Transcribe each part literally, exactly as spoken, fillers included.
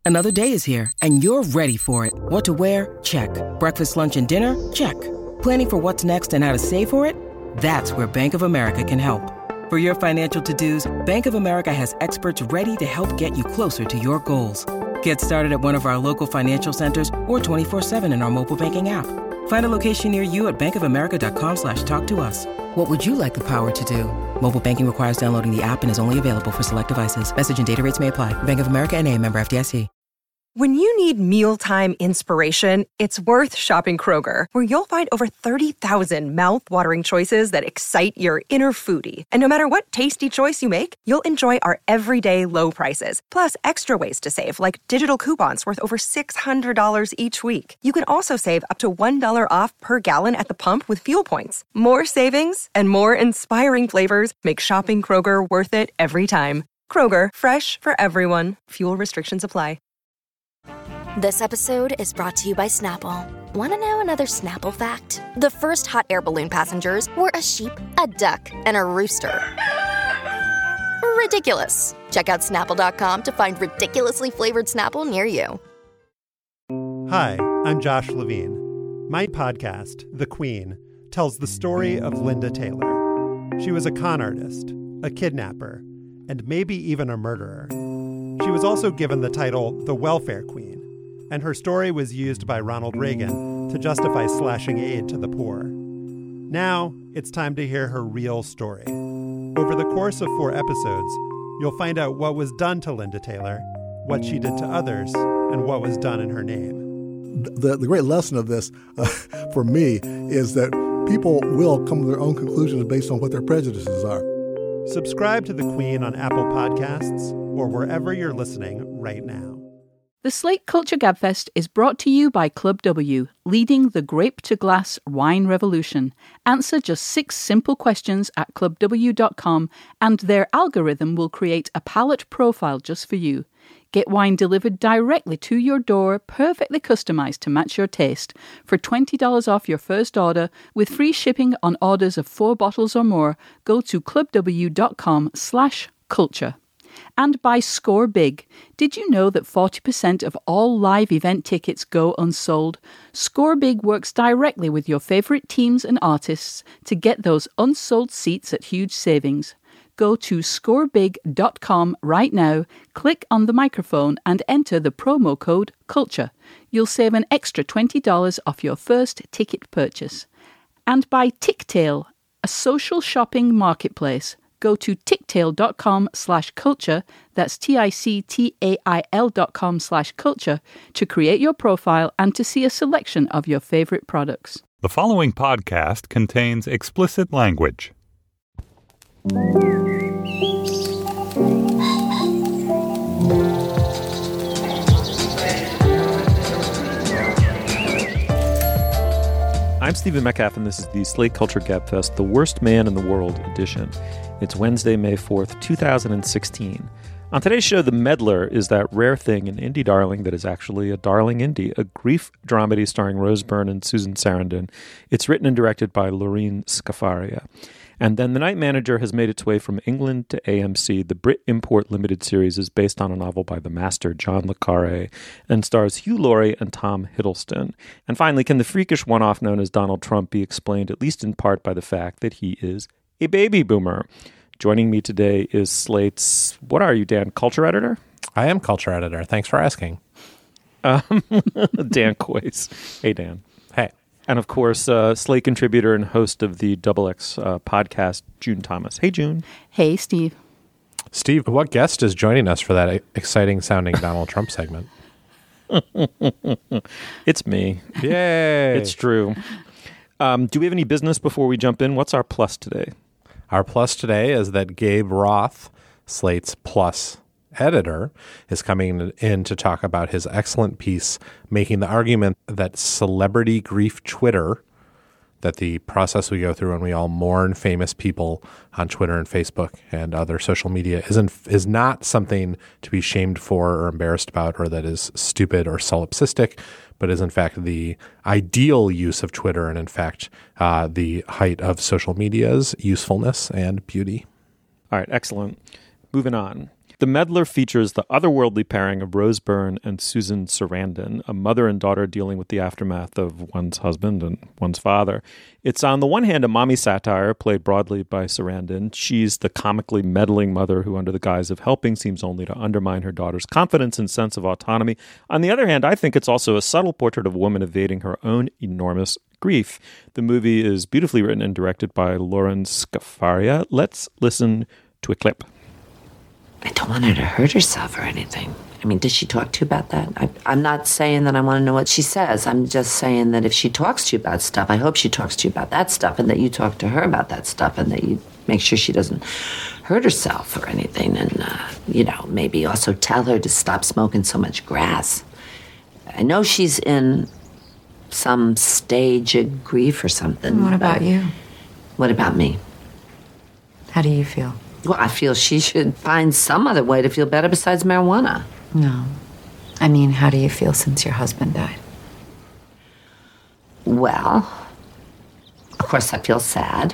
Another day is here, and you're ready for it. What to wear? Check. Breakfast, lunch, and dinner? Check. Planning for what's next and how to save for it? That's where Bank of America can help. For your financial to-dos, Bank of America has experts ready to help get you closer to your goals. Get started at one of our local financial centers or twenty-four seven in our mobile banking app. Find a location near you at bankofamerica.com slash talk to us. What would you like the power to do? Mobile banking requires downloading the app and is only available for select devices. Message and data rates may apply. Bank of America N A, member F D I C. When you need mealtime inspiration, it's worth shopping Kroger, where you'll find over thirty thousand mouth-watering choices that excite your inner foodie. And no matter what tasty choice you make, you'll enjoy our everyday low prices, plus extra ways to save, like digital coupons worth over six hundred dollars each week. You can also save up to one dollar off per gallon at the pump with fuel points. More savings and more inspiring flavors make shopping Kroger worth it every time. Kroger, fresh for everyone. Fuel restrictions apply. This episode is brought to you by Snapple. Want to know another Snapple fact? The first hot air balloon passengers were a sheep, a duck, and a rooster. Ridiculous. Check out Snapple dot com to find ridiculously flavored Snapple near you. Hi, I'm Josh Levine. My podcast, The Queen, tells the story of Linda Taylor. She was a con artist, a kidnapper, and maybe even a murderer. She was also given the title the Welfare Queen, and her story was used by Ronald Reagan to justify slashing aid to the poor. Now, it's time to hear her real story. Over the course of four episodes, you'll find out what was done to Linda Taylor, what she did to others, and what was done in her name. The, the great lesson of this, uh, for me, is that people will come to their own conclusions based on what their prejudices are. Subscribe to The Queen on Apple Podcasts or wherever you're listening right now. The Slate Culture Gabfest is brought to you by Club W, leading the grape-to-glass wine revolution. Answer just six simple questions at club w dot com, and their algorithm will create a palate profile just for you. Get wine delivered directly to your door, perfectly customized to match your taste. For twenty dollars off your first order, with free shipping on orders of four bottles or more, go to club w dot com slash culture. And by Score Big. Did you know that forty percent of all live event tickets go unsold? Score Big works directly with your favorite teams and artists to get those unsold seats at huge savings. Go to score big dot com right now, click on the microphone and enter the promo code CULTURE. You'll save an extra twenty dollars off your first ticket purchase. And by Ticktail, a social shopping marketplace. Go to ticktail dot com slash culture, that's T-I-C-T-A-I-L dot com slash culture, to create your profile and to see a selection of your favorite products. The following podcast contains explicit language. I'm Stephen Metcalf, and this is the Slate Culture Gabfest, the Worst Man in the World edition. It's Wednesday, May fourth, two thousand sixteen. On today's show, The Meddler is that rare thing, an indie darling that is actually a darling indie, a grief dramedy starring Rose Byrne and Susan Sarandon. It's written and directed by Lorene Scafaria. And then The Night Manager has made its way from England to A M C. The Brit Import Limited series is based on a novel by the master John le Carré and stars Hugh Laurie and Tom Hiddleston. And finally, can the freakish one-off known as Donald Trump be explained at least in part by the fact that he is a baby boomer? Joining me today is Slate's, what are you, Dan, culture editor? I am culture editor. Thanks for asking. Um, Dan Coyce. Hey, Dan. Hey. And of course, uh, Slate contributor and host of the Double X uh, podcast, June Thomas. Hey, June. Hey, Steve. Steve, what guest is joining us for that exciting sounding Donald Trump segment? It's me. Yay. It's true. Um, do we have any business before we jump in? What's our plus today? Our plus today is that Gabe Roth, Slate's Plus editor, is coming in to talk about his excellent piece making the argument that celebrity grief Twitter, that the process we go through when we all mourn famous people on Twitter and Facebook and other social media, isn't is not something to be shamed for or embarrassed about, or that is stupid or solipsistic, but is in fact the ideal use of Twitter and in fact uh, the height of social media's usefulness and beauty. All right, excellent. Moving on. The Meddler features the otherworldly pairing of Rose Byrne and Susan Sarandon, a mother and daughter dealing with the aftermath of one's husband and one's father. It's on the one hand a mommy satire played broadly by Sarandon. She's the comically meddling mother who, under the guise of helping, seems only to undermine her daughter's confidence and sense of autonomy. On the other hand, I think it's also a subtle portrait of a woman evading her own enormous grief. The movie is beautifully written and directed by Lauren Scafaria. Let's listen to a clip. I don't want her to hurt herself or anything. I mean, does she talk to you about that? I, I'm not saying that I want to know what she says. I'm just saying that if she talks to you about stuff, I hope she talks to you about that stuff and that you talk to her about that stuff and that you make sure she doesn't hurt herself or anything. And, uh, you know, maybe also tell her to stop smoking so much grass. I know she's in some stage of grief or something. What about you? What about me? How do you feel? Well, I feel she should find some other way to feel better besides marijuana. No. I mean, how do you feel since your husband died? Well, of course I feel sad.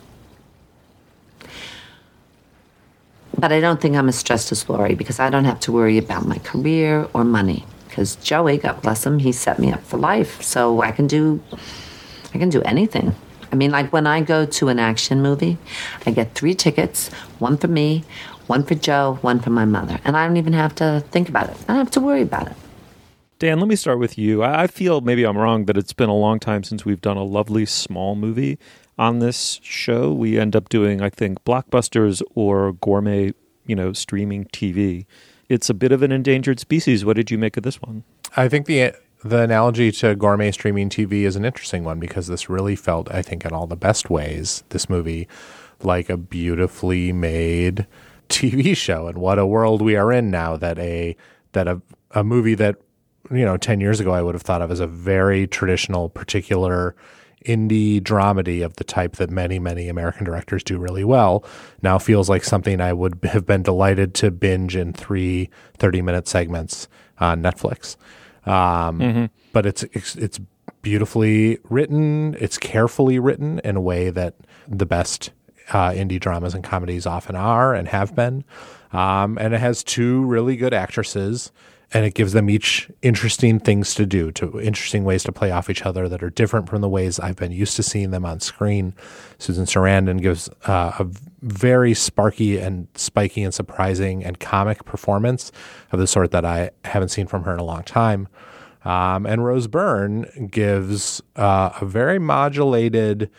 But I don't think I'm as stressed as Laurie because I don't have to worry about my career or money. Because Joey, God bless him, he set me up for life. So I can do, I can do anything. I mean, like when I go to an action movie, I get three tickets, one for me, one for Joe, one for my mother. And I don't even have to think about it. I don't have to worry about it. Dan, let me start with you. I feel, maybe I'm wrong, but it's been a long time since we've done a lovely small movie on this show. We end up doing, I think, blockbusters or gourmet, you know, streaming T V. It's a bit of an endangered species. What did you make of this one? I think the the analogy to gourmet streaming T V is an interesting one because this really felt, I think, in all the best ways, this movie, like a beautifully made T V show. And what a world we are in now that a that a, a movie that, you know, ten years ago I would have thought of as a very traditional, particular indie dramedy of the type that many, many American directors do really well now feels like something I would have been delighted to binge in three thirty-minute segments on Netflix. Um, mm-hmm. But it's, it's it's beautifully written. It's carefully written in a way that the best uh, indie dramas and comedies often are and have been. Um, and it has two really good actresses, and it gives them each interesting things to do, to interesting ways to play off each other that are different from the ways I've been used to seeing them on screen. Susan Sarandon gives uh, a very sparky and spiky and surprising and comic performance of the sort that I haven't seen from her in a long time. Um, and Rose Byrne gives uh, a very modulated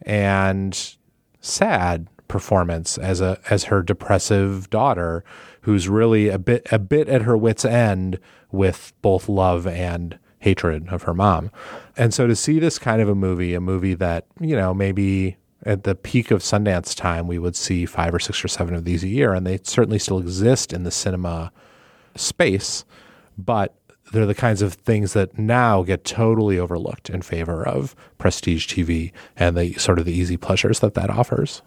and sad performance as a as her depressive daughter, who's really a bit a bit at her wit's end with both love and hatred of her mom. And so to see this kind of a movie, a movie that, you know, maybe at the peak of Sundance time, we would see five or six or seven of these a year, and they certainly still exist in the cinema space, but they're the kinds of things that now get totally overlooked in favor of prestige T V and the sort of the easy pleasures that that offers.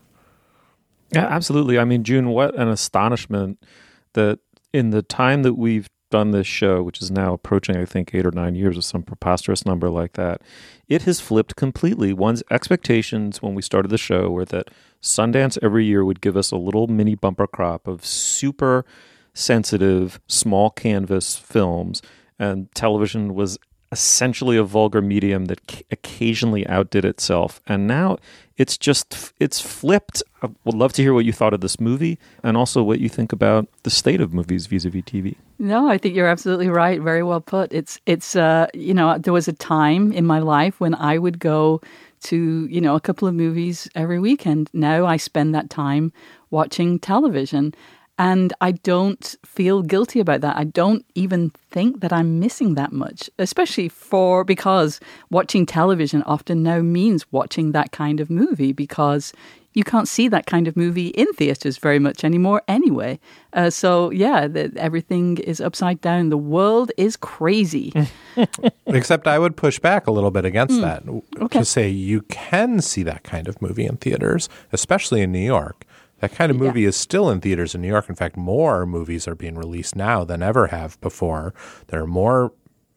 Yeah, absolutely. I mean, June, what an astonishment that in the time that we've done this show, which is now approaching, I think, eight or nine years or some preposterous number like that, it has flipped completely. One's expectations when we started the show were that Sundance every year would give us a little mini bumper crop of super sensitive, small canvas films, and television was essentially a vulgar medium that c- occasionally outdid itself. And now it's just, it's flipped. I would love to hear what you thought of this movie and also what you think about the state of movies vis-a-vis T V. No, I think you're absolutely right. Very well put. It's, it's uh, you know, there was a time in my life when I would go to, you know, a couple of movies every weekend. Now I spend that time watching television. And I don't feel guilty about that. I don't even think that I'm missing that much, especially for because watching television often now means watching that kind of movie because you can't see that kind of movie in theaters very much anymore anyway. Uh, so, yeah, the, everything is upside down. The world is crazy. Except I would push back a little bit against Mm. that Okay. to say you can see that kind of movie in theaters, especially in New York. That kind of movie Yeah. is still in theaters in New York. In fact, more movies are being released now than ever have before. There are more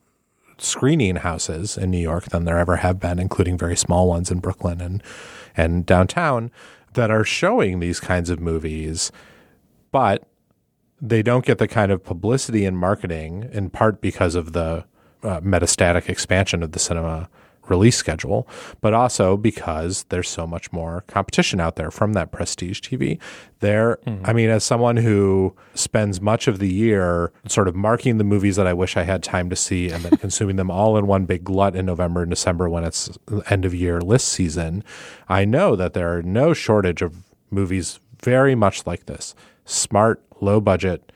screening houses in New York than there ever have been, including very small ones in Brooklyn and, and downtown that are showing these kinds of movies. But they don't get the kind of publicity and marketing, in part because of the uh, metastatic expansion of the cinema release schedule, but also because there's so much more competition out there from that prestige T V. There, mm-hmm. I mean, as someone who spends much of the year sort of marking the movies that I wish I had time to see and then consuming them all in one big glut in November and December when it's end of year list season, I know that there are no shortage of movies very much like this. Smart, low budget,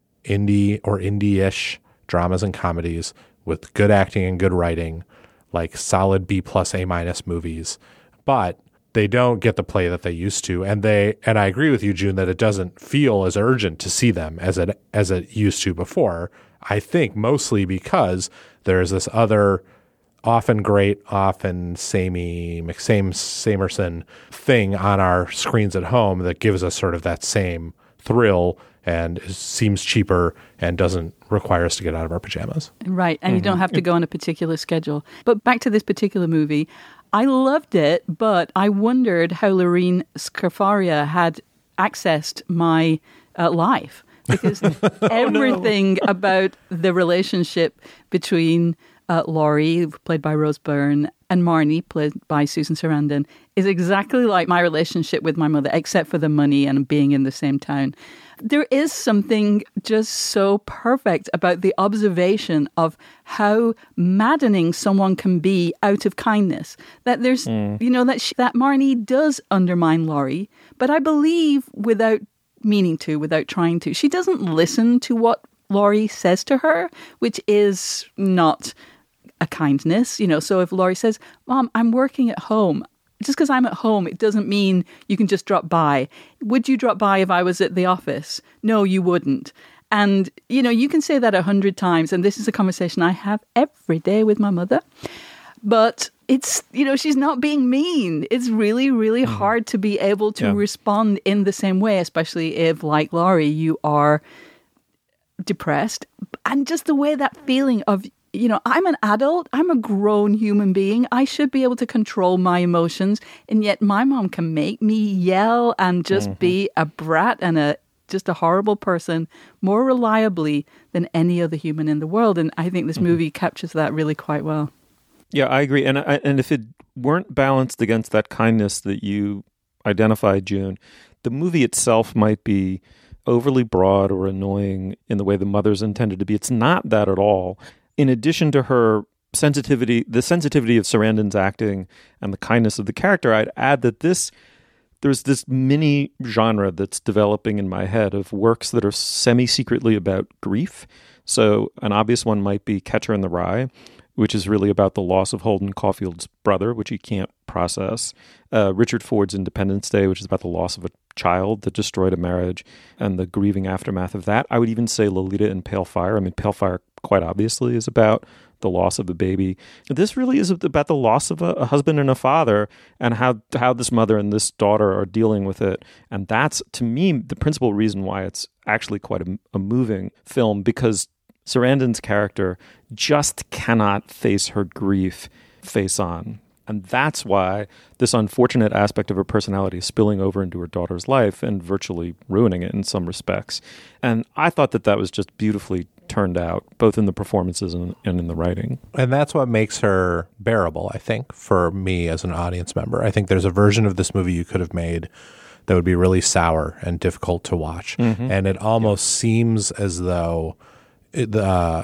indie or indie-ish dramas and comedies with good acting and good writing, like solid B plus A minus movies, but they don't get the play that they used to. And they, and I agree with you, June, that it doesn't feel as urgent to see them as it, as it used to before. I think mostly because there's this other often great, often samey, McSame Samerson thing on our screens at home that gives us sort of that same thrill and is, seems cheaper and doesn't require us to get out of our pajamas. Right, and mm-hmm. you don't have to go on a particular schedule. But back to this particular movie, I loved it, but I wondered how Lorene Scafaria had accessed my uh, life. Because oh, everything no. about the relationship between uh, Laurie, played by Rose Byrne, and Marnie, played by Susan Sarandon, is exactly like my relationship with my mother, except for the money and being in the same town. There is something just so perfect about the observation of how maddening someone can be out of kindness. That there's, mm. you know, that she, that Marnie does undermine Laurie, but I believe without meaning to, without trying to. She doesn't listen to what Laurie says to her, which is not a kindness. You know, so if Laurie says, "Mom, I'm working at home," just because I'm at home, it doesn't mean you can just drop by. Would you drop by if I was at the office? No, you wouldn't. And, you know, you can say that a hundred times, and this is a conversation I have every day with my mother. But it's, you know, she's not being mean. It's really, really mm. hard to be able to yeah. respond in the same way, especially if, like Laurie, you are depressed. And just the way that feeling of, you know, I'm an adult, I'm a grown human being, I should be able to control my emotions, and yet my mom can make me yell and just mm-hmm. be a brat and a just a horrible person more reliably than any other human in the world. And I think this mm-hmm. movie captures that really quite well. Yeah, I agree. And I, and if it weren't balanced against that kindness that you identified, June, the movie itself might be overly broad or annoying in the way the mother's intended to be. It's not that at all. In addition to her sensitivity, the sensitivity of Sarandon's acting and the kindness of the character, I'd add that this there's this mini genre that's developing in my head of works that are semi-secretly about grief. So an obvious one might be Catcher in the Rye, which is really about the loss of Holden Caulfield's brother, which he can't process. Uh, Richard Ford's Independence Day, which is about the loss of a child that destroyed a marriage and the grieving aftermath of that. I would even say Lolita and Pale Fire. I mean, Pale Fire quite obviously is about the loss of a baby. This really is about the loss of a, a husband and a father, and how how this mother and this daughter are dealing with it. And that's, to me, the principal reason why it's actually quite a, a moving film, because Sarandon's character just cannot face her grief face on. And that's why this unfortunate aspect of her personality is spilling over into her daughter's life and virtually ruining it in some respects. And I thought that that was just beautifully turned out, both in the performances and, and in the writing. And that's what makes her bearable, I think, for me as an audience member. I think there's a version of this movie you could have made that would be really sour and difficult to watch. Mm-hmm. And it almost yeah. seems as though it, uh,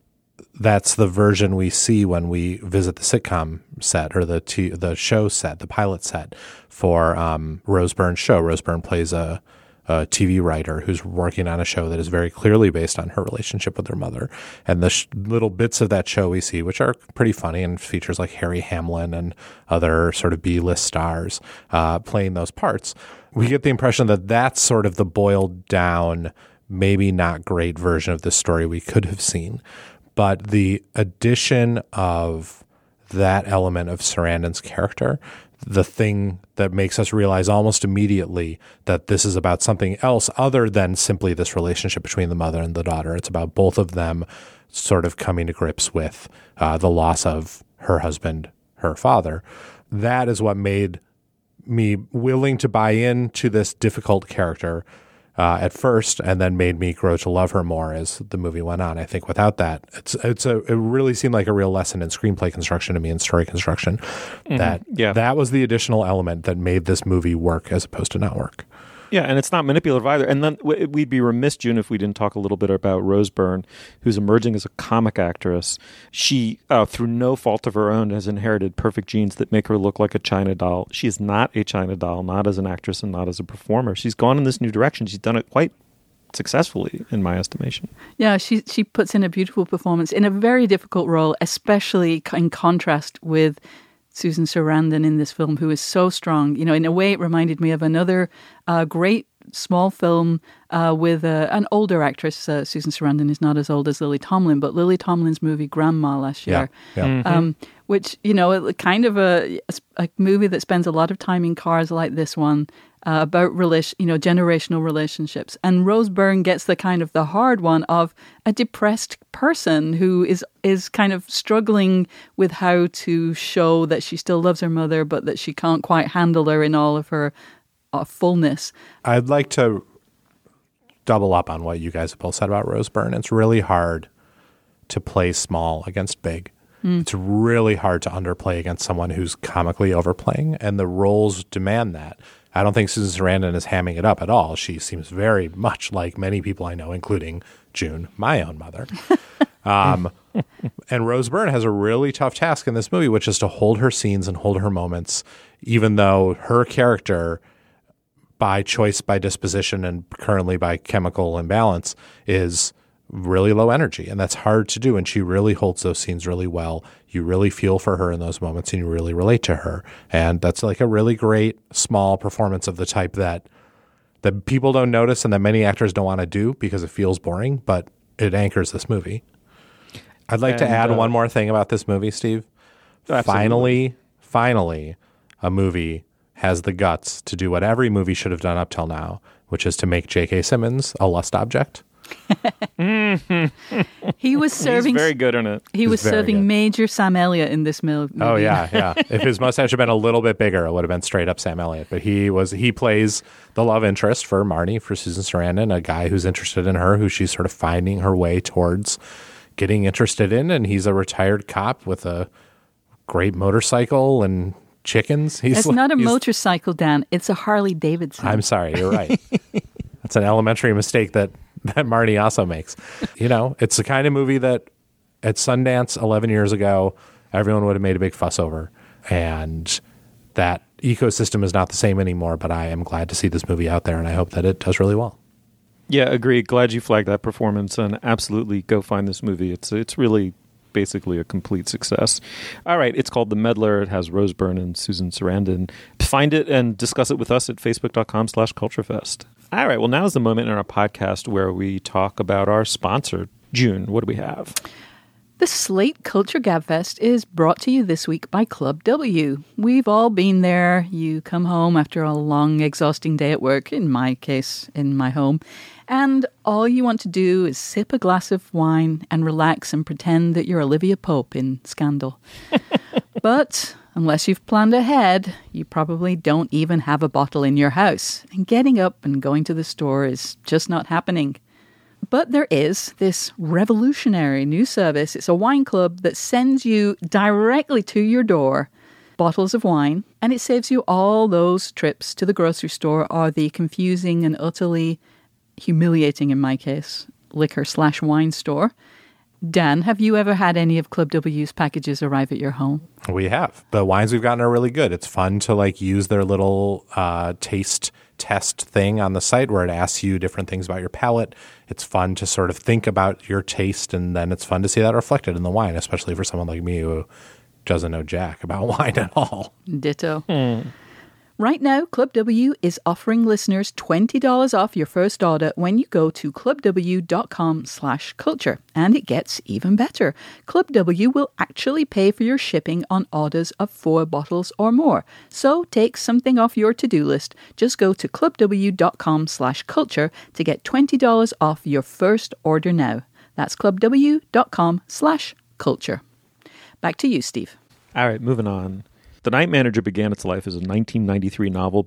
that's the version we see when we visit the sitcom set or the t- the show set, the pilot set for um, Rose Byrne's show. Rose Byrne plays a, a T V writer who's working on a show that is very clearly based on her relationship with her mother. And the sh- little bits of that show we see, which are pretty funny and features like Harry Hamlin and other sort of B-list stars uh, playing those parts, we get the impression that that's sort of the boiled down, maybe not great version of this story we could have seen. But the addition of that element of Sarandon's character, the thing that makes us realize almost immediately that this is about something else other than simply this relationship between the mother and the daughter. It's about both of them sort of coming to grips with uh, the loss of her husband, her father. That is what made me willing to buy into this difficult character uh, at first, and then made me grow to love her more as the movie went on. I think without that, it's it's a it really seemed like a real lesson in screenplay construction to me and story construction. Mm-hmm. That yeah. that was the additional element that made this movie work as opposed to not work. Yeah, and it's not manipulative either. And then we'd be remiss, June, if we didn't talk a little bit about Rose Byrne, who's emerging as a comic actress. She, uh, through no fault of her own, has inherited perfect genes that make her look like a China doll. She is not a China doll, not as an actress and not as a performer. She's gone in this new direction. She's done it quite successfully, in my estimation. Yeah, she she puts in a beautiful performance in a very difficult role, especially in contrast with Susan Sarandon in this film, who is so strong. You know, in a way, it reminded me of another uh, great small film uh, with uh, an older actress. Uh, Susan Sarandon is not as old as Lily Tomlin, but Lily Tomlin's movie Grandma last year, yeah, yeah. Mm-hmm. Um, which, you know, kind of a, a movie that spends a lot of time in cars like this one, uh, about relation, you know, generational relationships. And Rose Byrne gets the kind of the hard one of a depressed person who is is kind of struggling with how to show that she still loves her mother, but that she can't quite handle her in all of her uh, fullness. I'd like to double up on what you guys have both said about Rose Byrne. It's really hard to play small against big. Mm. It's really hard to underplay against someone who's comically overplaying, and the roles demand that. I don't think Susan Sarandon is hamming it up at all. She seems very much like many people I know, including June, my own mother. um, and Rose Byrne has a really tough task in this movie, which is to hold her scenes and hold her moments, even though her character, by choice, by disposition, and currently by chemical imbalance, is really low energy. And that's hard to do. And she really holds those scenes really well. You really feel for her in those moments and you really relate to her. And that's like a really great small performance of the type that that people don't notice and that many actors don't want to do because it feels boring, but it anchors this movie. I'd like and, to add uh, one more thing about this movie, Steve. Absolutely. Finally, finally, a movie has the guts to do what every movie should have done up till now, which is to make J K. Simmons a lust object. He was serving. He's very good in it. He He's was serving good. Major Sam Elliott in this movie. Oh yeah, yeah. If his mustache had been a little bit bigger, it would have been straight up Sam Elliott. But he was. He plays the love interest for Marnie, for Susan Sarandon, a guy who's interested in her, who she's sort of finding her way towards getting interested in, and he's a retired cop with a great motorcycle and chickens. He's it's not a motorcycle, Dan. It's a Harley Davidson. I'm sorry, you're right. That's an elementary mistake that. that Marnie also makes. You know, it's the kind of movie that at Sundance eleven years ago, everyone would have made a big fuss over. And that ecosystem is not the same anymore, but I am glad to see this movie out there, and I hope that it does really well. Yeah, agreed. Glad you flagged that performance, and absolutely go find this movie. It's it's really basically a complete success. All right, it's called The Meddler. It has Rose Byrne and Susan Sarandon. Find it and discuss it with us at facebook.com slash culturefest. All right, well, now is the moment in our podcast where we talk about our sponsor. June, what do we have? The Slate Culture Gabfest is brought to you this week by Club W. We've all been there. You come home after a long, exhausting day at work, in my case, in my home, and all you want to do is sip a glass of wine and relax and pretend that you're Olivia Pope in Scandal. But unless you've planned ahead, you probably don't even have a bottle in your house, and getting up and going to the store is just not happening. But there is this revolutionary new service. It's a wine club that sends you directly to your door bottles of wine, and it saves you all those trips to the grocery store or the confusing and utterly humiliating, in my case, liquor slash wine store. Dan, have you ever had any of Club W's packages arrive at your home? We have. The wines we've gotten are really good. It's fun to like use their little uh, taste test thing on the site where it asks you different things about your palate. It's fun to sort of think about your taste, and then it's fun to see that reflected in the wine, especially for someone like me who doesn't know jack about wine at all. Ditto. Mm. Right now, Club W is offering listeners twenty dollars off your first order when you go to clubw.com slash culture. And it gets even better. Club W will actually pay for your shipping on orders of four bottles or more. So take something off your to-do list. Just go to clubw.com slash culture to get twenty dollars off your first order now. That's clubw.com slash culture. Back to you, Steve. All right, moving on. The Night Manager began its life as a nineteen ninety-three novel by the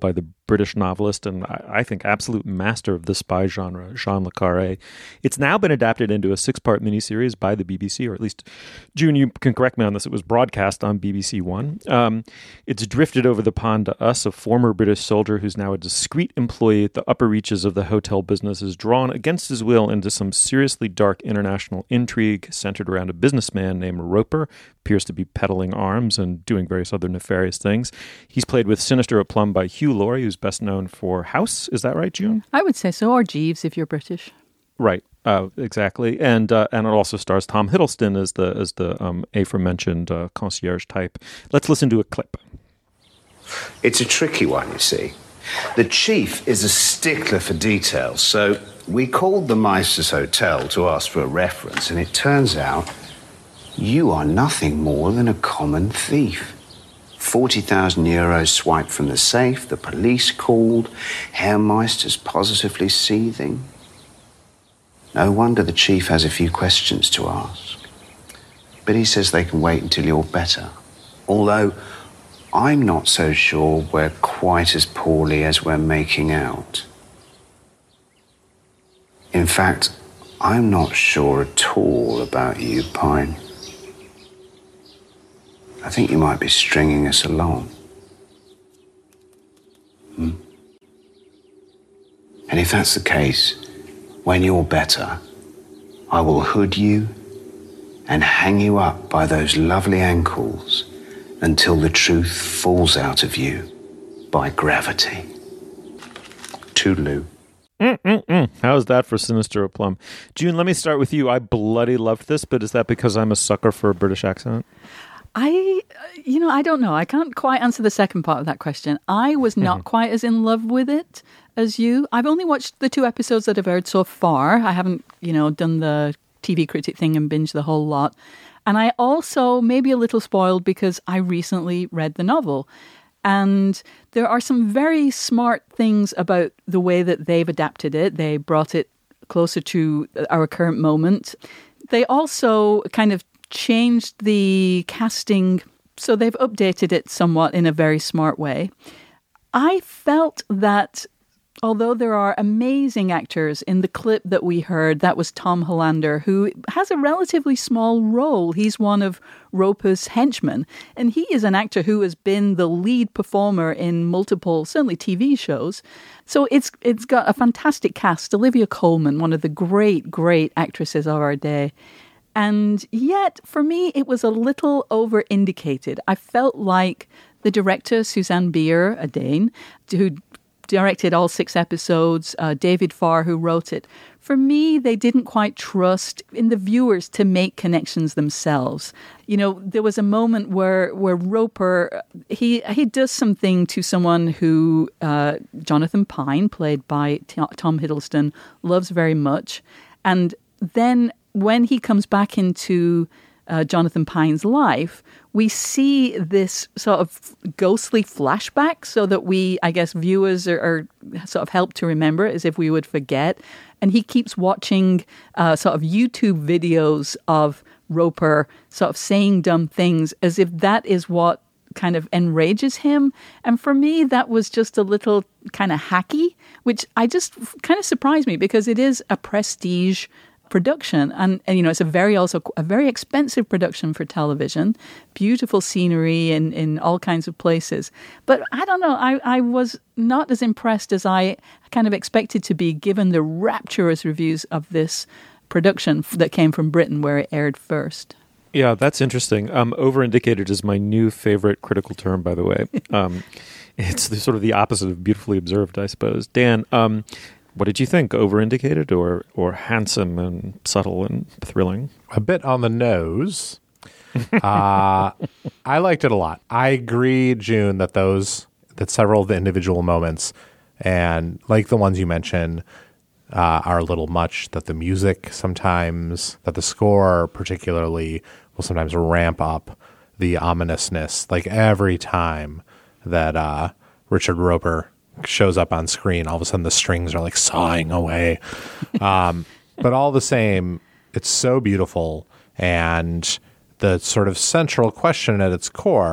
British novelist and I, I think absolute master of the spy genre, Jean le Carré. It's now been adapted into a six-part miniseries by the B B C, or at least, June, you can correct me on this, it was broadcast on B B C One. Um, it's drifted over the pond to us. A former British soldier who's now a discreet employee at the upper reaches of the hotel business is drawn against his will into some seriously dark international intrigue centered around a businessman named Roper, appears to be peddling arms and doing various other nefarious things. He's played with sinister aplomb by Hugh Laurie, who's best known for House. Is that right, June? I would say so, or Jeeves if you're British. Right, uh, exactly, and uh, and it also stars Tom Hiddleston as the as the um, aforementioned uh, concierge type. Let's listen to a clip. It's a tricky one, you see. The chief is a stickler for details, so we called the Meister's Hotel to ask for a reference, and it turns out you are nothing more than a common thief. forty thousand euros swiped from the safe, the police called, Herr Meister's positively seething. No wonder the chief has a few questions to ask. But he says they can wait until you're better. Although I'm not so sure we're quite as poorly as we're making out. In fact, I'm not sure at all about you, Pine. I think you might be stringing us along. Hmm? And if that's the case, when you're better, I will hood you and hang you up by those lovely ankles until the truth falls out of you by gravity. Toodaloo. Mm-mm-mm. How's that for sinister aplomb? June, let me start with you. I bloody loved this, but is that because I'm a sucker for a British accent? I, you know, I don't know. I can't quite answer the second part of that question. I was not mm-hmm. quite as in love with it as you. I've only watched the two episodes that I've aired so far. I haven't, you know, done the T V critic thing and binged the whole lot. And I also may be a little spoiled because I recently read the novel. And there are some very smart things about the way that they've adapted it. They brought it closer to our current moment. They also kind of changed the casting, so they've updated it somewhat in a very smart way. I felt that although there are amazing actors in the clip that we heard, that was Tom Hollander, who has a relatively small role. He's one of Roper's henchmen, and he is an actor who has been the lead performer in multiple, certainly T V shows. So it's it's got a fantastic cast. Olivia Colman, one of the great, great actresses of our day. And yet, for me, it was a little over-indicated. I felt like the director, Suzanne Bier, a Dane, who directed all six episodes, uh, David Farr, who wrote it. For me, they didn't quite trust in the viewers to make connections themselves. You know, there was a moment where where Roper, he he does something to someone who uh, Jonathan Pine, played by T- Tom Hiddleston, loves very much. And then when he comes back into uh, Jonathan Pine's life, we see this sort of ghostly flashback so that we, I guess, viewers are, are sort of helped to remember it as if we would forget. And he keeps watching uh, sort of YouTube videos of Roper sort of saying dumb things as if that is what kind of enrages him. And for me, that was just a little kind of hacky, which I just kind of surprised me because it is a prestige production, and, and you know, it's a very also a very expensive production for television, beautiful scenery in, in all kinds of places. But I don't know, I, I was not as impressed as I kind of expected to be, given the rapturous reviews of this production that came from Britain, where it aired first. Yeah, that's interesting. Um, over-indicated is my new favorite critical term, by the way. Um, it's the, sort of the opposite of beautifully observed, I suppose. Dan, um, what did you think? Over-indicated or or handsome and subtle and thrilling? A bit on the nose. uh, I liked it a lot. I agree, June, that those that several of the individual moments, and like the ones you mentioned, uh, are a little much. That the music sometimes, that the score particularly, will sometimes ramp up the ominousness. Like every time that uh, Richard Roper shows up on screen, all of a sudden the strings are like sawing away. Um, but all the same, it's so beautiful. And the sort of central question at its core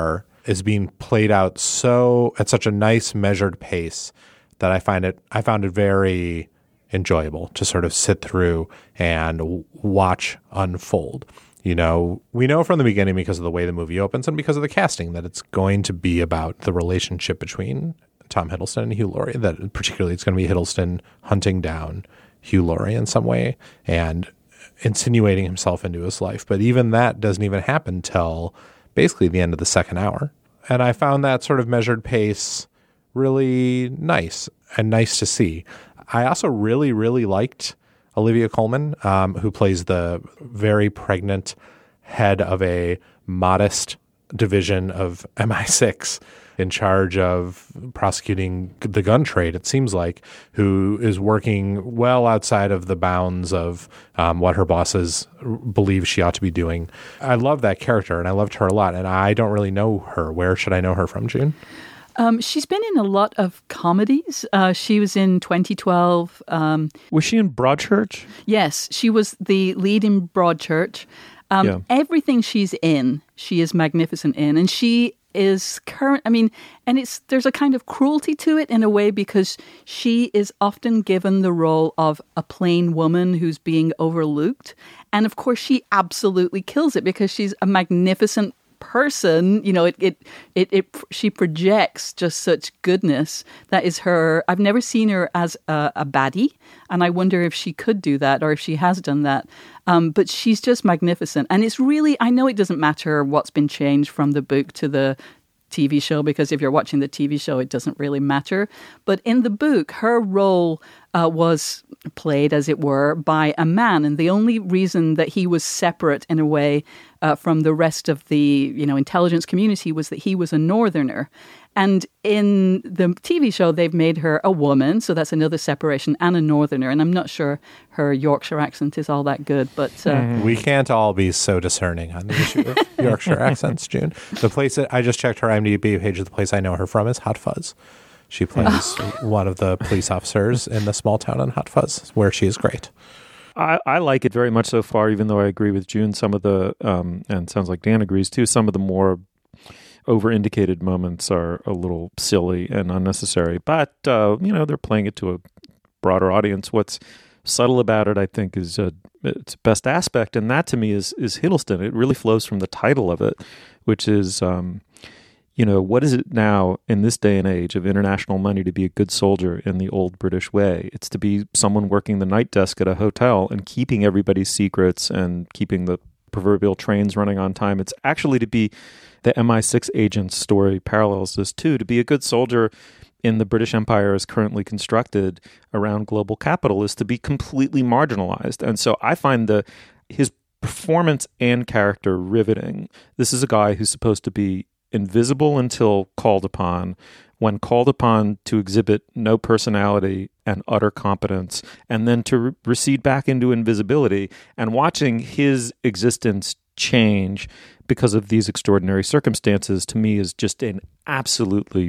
is being played out so at such a nice measured pace that I find it I found it very enjoyable to sort of sit through and w- watch unfold. You know, we know from the beginning, because of the way the movie opens and because of the casting, that it's going to be about the relationship between Tom Hiddleston and Hugh Laurie, that particularly it's going to be Hiddleston hunting down Hugh Laurie in some way and insinuating himself into his life. But even that doesn't even happen till basically the end of the second hour. And I found that sort of measured pace really nice and nice to see. I also really, really liked Olivia Colman, um, who plays the very pregnant head of a modest division of M I six in charge of prosecuting the gun trade, it seems like, who is working well outside of the bounds of um, what her bosses believe she ought to be doing. I love that character, and I loved her a lot, and I don't really know her. Where should I know her from, June? Um, she's been in a lot of comedies. Uh, she was in twenty twelve. Um, was she in Broadchurch? Yes, she was the lead in Broadchurch. Um, yeah. Everything she's in, she is magnificent in. And she is current, I mean, and it's there's a kind of cruelty to it in a way, because she is often given the role of a plain woman who's being overlooked. And of course, she absolutely kills it because she's a magnificent person. You know, it, it, it, it, she projects just such goodness. That is her. I've never seen her as a, a baddie, and I wonder if she could do that or if she has done that. Um, but she's just magnificent. And it's really, I know it doesn't matter what's been changed from the book to the T V show, because if you're watching the T V show, it doesn't really matter. But in the book, her role uh, was played, as it were, by a man. And the only reason that he was separate in a way uh, from the rest of the, you know, intelligence community was that he was a northerner. And in the T V show, they've made her a woman, so that's another separation, and a northerner. And I'm not sure her Yorkshire accent is all that good, but uh, mm. we can't all be so discerning on the issue of Yorkshire accents, June. The place that I just checked her IMDb page, the place I know her from is Hot Fuzz. She plays one of the police officers in the small town in Hot Fuzz, where she is great. I, I like it very much so far, even though I agree with June. Some of the, um, and it sounds like Dan agrees too, some of the more over-indicated moments are a little silly and unnecessary. But, uh, you know, they're playing it to a broader audience. What's subtle about it, I think, is uh, its best aspect. And that, to me, is is Hiddleston. It really flows from the title of it, which is, um, you know, what is it now in this day and age of international money to be a good soldier in the old British way? It's to be someone working the night desk at a hotel and keeping everybody's secrets and keeping the proverbial trains running on time. It's actually to be, the M I six agent's story parallels this too, to be a good soldier in the British Empire as currently constructed around global capital is to be completely marginalized. And so I find the his performance and character riveting. This is a guy who's supposed to be invisible until called upon. When called upon, to exhibit no personality and utter competence, and then to re- recede back into invisibility. And watching his existence change because of these extraordinary circumstances, to me, is just an absolutely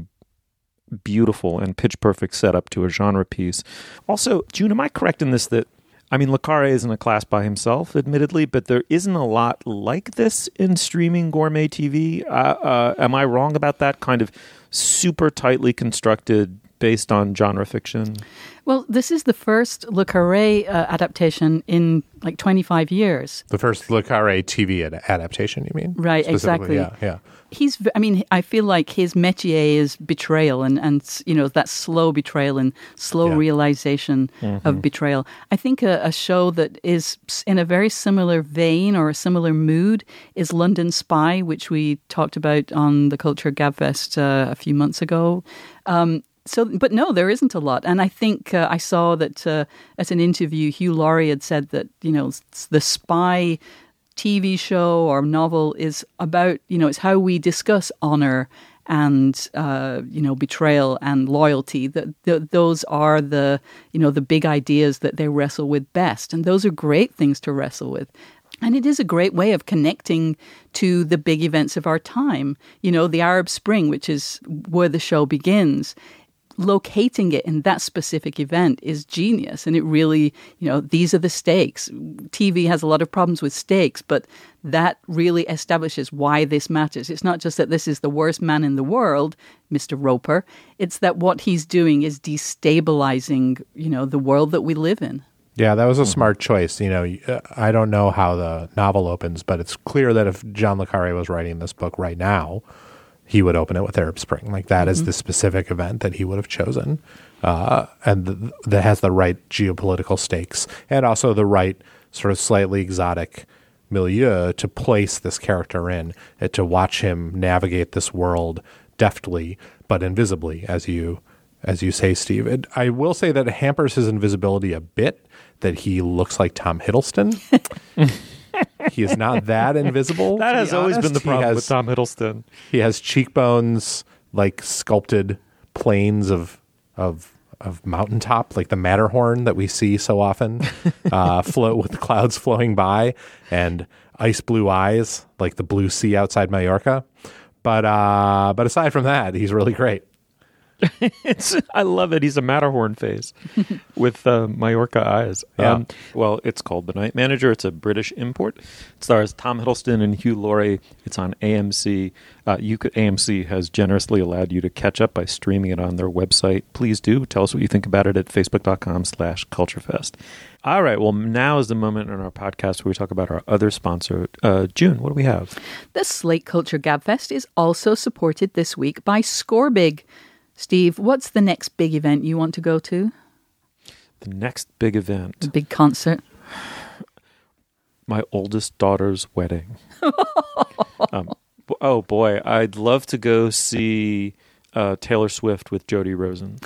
beautiful and pitch perfect setup to a genre piece. Also, June, am I correct in this that, I mean, Le Carré is in a class by himself, admittedly, but there isn't a lot like this in streaming gourmet T V. Uh, uh, am I wrong about that? Kind of super tightly constructed, based on genre fiction? Well, this is the first Le Carré uh, adaptation in like twenty-five years. The first Le Carré T V ad- adaptation, you mean? Right, exactly. Yeah, yeah. He's, I mean, I feel like his métier is betrayal and, and you know, that slow betrayal and slow yeah. realization mm-hmm. of betrayal. I think a, a show that is in a very similar vein or a similar mood is London Spy, which we talked about on the Culture Gabfest uh, a few months ago. Um, So, but no, there isn't a lot. And I think uh, I saw that uh, at an interview, Hugh Laurie had said that, you know, the Spy T V show or novel is about, you know, it's how we discuss honor and, uh, you know, betrayal and loyalty. That those are the, you know, the big ideas that they wrestle with best. And those are great things to wrestle with. And it is a great way of connecting to the big events of our time. You know, the Arab Spring, which is where the show begins. locating it in that specific event is genius. And it really, you know, these are the stakes. T V has a lot of problems with stakes, but that really establishes why this matters. It's not just that this is the worst man in the world, Mister Roper. It's that what he's doing is destabilizing, you know, the world that we live in. Yeah, that was a smart choice. You know, I don't know how the novel opens, but it's clear that if John le Carré was writing this book right now, he would open it with Arab Spring. Like that mm-hmm. is the specific event that he would have chosen, uh, and th- that has the right geopolitical stakes and also the right sort of slightly exotic milieu to place this character in, and to watch him navigate this world deftly but invisibly, as you as you say, Steve. It, I will say that it hampers his invisibility a bit, that he looks like Tom Hiddleston. He is not that invisible. That has be always honest. been the problem has, with Tom Hiddleston. He has cheekbones like sculpted planes of of of mountaintop, like the Matterhorn that we see so often, uh, float with clouds flowing by, and ice blue eyes like the blue sea outside Mallorca. But uh, but aside from that, he's really great. it's, I love it. He's a Matterhorn face with uh, Mallorca eyes. Yeah. Um, well, it's called The Night Manager. It's a British import. It stars Tom Hiddleston and Hugh Laurie. It's on A M C. Uh, you could, A M C has generously allowed you to catch up by streaming it on their website. Please do. Tell us what you think about it at facebook.com slash culturefest. All right. Well, now is the moment in our podcast where we talk about our other sponsor. Uh, June, what do we have? The Slate Culture Gabfest is also supported this week by Scorebig. Steve, what's the next big event you want to go to? The next big event? A big concert? My oldest daughter's wedding. um, oh, boy. I'd love to go see uh, Taylor Swift with Jody Rosen.